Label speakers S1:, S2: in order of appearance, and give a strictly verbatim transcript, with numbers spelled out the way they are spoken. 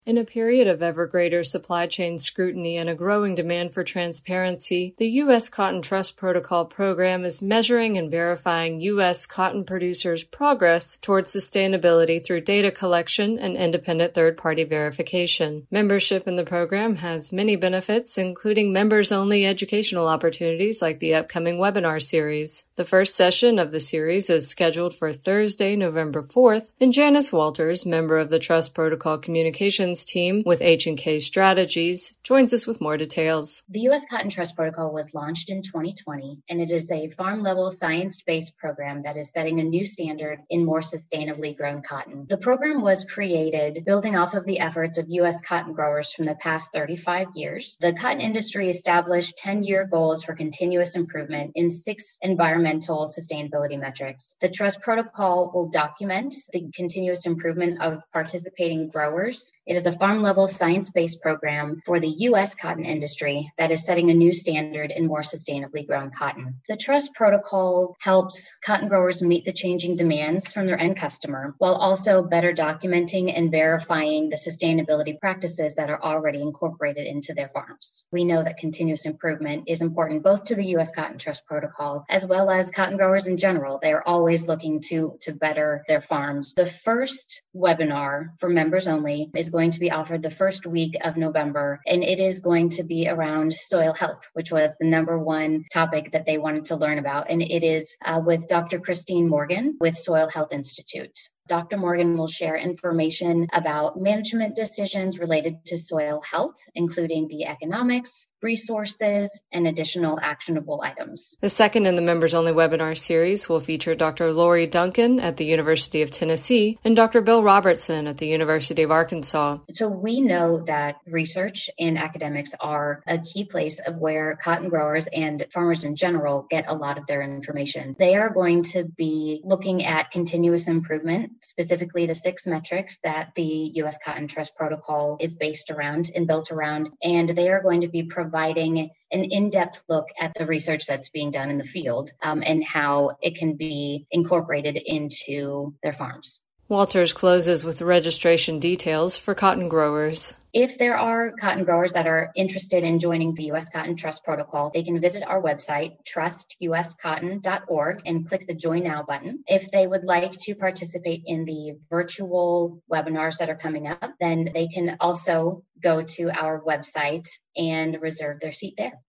S1: In a period of ever greater supply chain scrutiny and a growing demand for transparency, the U S Cotton Trust Protocol program is measuring and verifying U S cotton producers' progress towards sustainability through data collection and independent third-party verification. Membership in the program has many benefits, including members-only educational opportunities like the upcoming webinar series. The first session of the series is scheduled for Thursday, November fourth, and Janice Walters, member of the Trust Protocol Communications team with H and K Strategies, joins us with more details.
S2: The U S Cotton Trust Protocol was launched in twenty twenty, and it is a farm-level science-based program that is setting a new standard in more sustainably grown cotton. The program was created building off of the efforts of U S cotton growers from the past thirty-five years. The cotton industry established ten-year goals for continuous improvement in six environmental sustainability metrics. The Trust Protocol will document the continuous improvement of participating growers. It is a farm-level science-based program for the U S cotton industry that is setting a new standard in more sustainably grown cotton. The Trust Protocol helps cotton growers meet the changing demands from their end customer, while also better documenting and verifying the sustainability practices that are already incorporated into their farms. We know that continuous improvement is important both to the U S Cotton Trust Protocol as well as cotton growers in general. They are always looking to, to better their farms. The first webinar for members only is going to be offered the first week of November, and it is going to be around soil health, which was the number one topic that they wanted to learn about. And it is uh, with Doctor Christine Morgan with Soil Health Institute. Doctor Morgan will share information about management decisions related to soil health, including the economics, resources, and additional actionable items.
S1: The second in the members-only webinar series will feature Doctor Lori Duncan at the University of Tennessee and Doctor Bill Robertson at the University of Arkansas.
S2: So we know that research and academics are a key place of where cotton growers and farmers in general get a lot of their information. They are going to be looking at continuous improvement, specifically the six metrics that the U S Cotton Trust Protocol is based around and built around, and they are going to be providing an in-depth look at the research that's being done in the field um, and how it can be incorporated into their farms.
S1: Walters closes with registration details for cotton growers.
S2: If there are cotton growers that are interested in joining the U S Cotton Trust Protocol, they can visit our website, trust u s cotton dot org, and click the Join Now button. If they would like to participate in the virtual webinars that are coming up, then they can also go to our website and reserve their seat there.